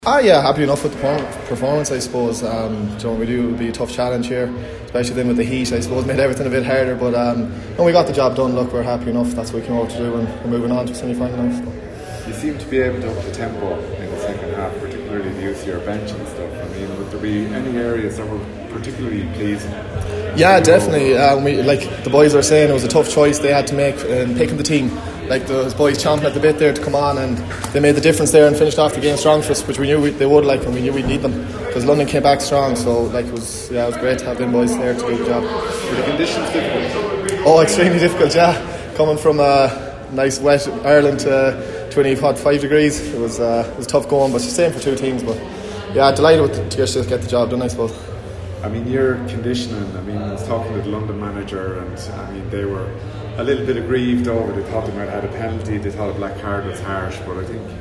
Yeah, happy enough with the performance, I suppose. We knew it would be a tough challenge here, especially then with the heat. I suppose made everything a bit harder, but no, we got the job done. Look, we're happy enough. That's what we came out to do, and we're moving on to semi-final now. So. You seem to be able to up the tempo in the second half, particularly the use of your bench and stuff. I mean, would there be any areas that were particularly pleasing? Yeah, definitely. Like the boys were saying, it was a tough choice they had to make in picking the team. Like those boys chomping at the bit there to come on, and they made the difference there and finished off the game strong for us, which we knew they would. And we knew we'd need them because London came back strong. So it was great to have them boys there to do the job. Were the conditions difficult? Oh, extremely difficult. Yeah, coming from nice wet Ireland to 25 degrees, it was tough going, but it's the same for two teams. But yeah, delighted to just get the job done, I suppose. I mean, your conditioning, I was talking to the London manager, and I mean, they were a little bit aggrieved over. They thought they might have had a penalty, they thought a black card was harsh, but I think,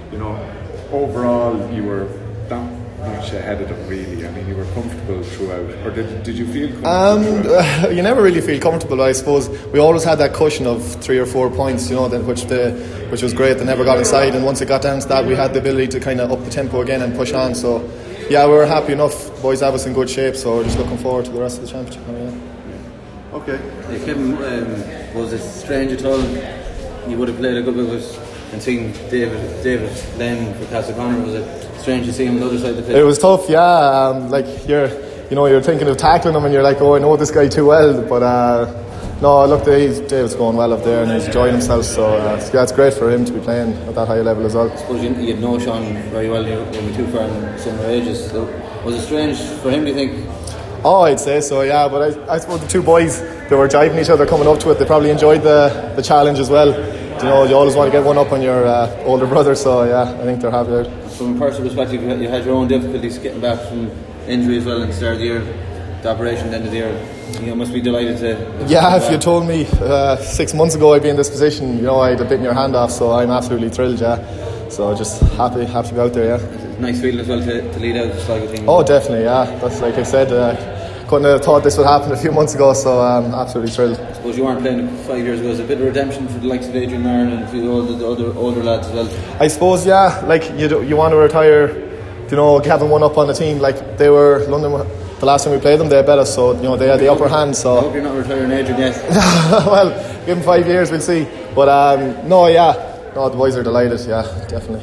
overall you were that much ahead of them, really. I mean, you were comfortable throughout, or did you feel comfortable? You never really feel comfortable, I suppose. We always had that cushion of 3 or 4 points, which was great. They never got inside, and once it got down to that, we had the ability to kind of up the tempo again and push on. So yeah, we were happy enough. Boys have us in good shape, so we're just looking forward to the rest of the championship. Okay. Hey, Kevin, was it strange at all? You would have played a good bit with and seen David playing for Castleconner. Was it strange to see him on the other side of the pitch? It was tough, yeah. You're thinking of tackling him, and you're like, oh, I know this guy too well. But no, look, David's going well up there, and he's enjoying himself. So it's great for him to be playing at that high level as well. I suppose you know Sean very well. You're too far in similar ages. So was it strange for him, do you think? Oh, I'd say so, yeah. But I suppose the two boys, they were jiving each other coming up to it. They probably enjoyed the challenge as well. You always want to get one up on your older brother. So yeah, I think they're happy out. From a personal perspective, you had your own difficulties getting back from injury as well at the start of the year, the operation at the end of the year. You must be delighted to. Yeah, if you told me 6 months ago I'd be in this position, I'd have bitten your hand off. So I'm absolutely thrilled, yeah. So just happy to be out there, yeah. It's a nice feeling as well to lead out the Sligo team. Oh, definitely, yeah. That's like I said. Couldn't have thought this would happen a few months ago, so I'm absolutely thrilled. I suppose you weren't playing 5 years ago. It's a bit of redemption for the likes of Adrian Marin and a few older lads as well. I suppose, yeah. Like you want to retire, having one up on the team. Like they were London. The last time we played them, they bet us, so they had the upper hand. So I hope you're not retiring Adrian yet. Well, give him 5 years, we'll see. But the boys are delighted. Yeah, definitely.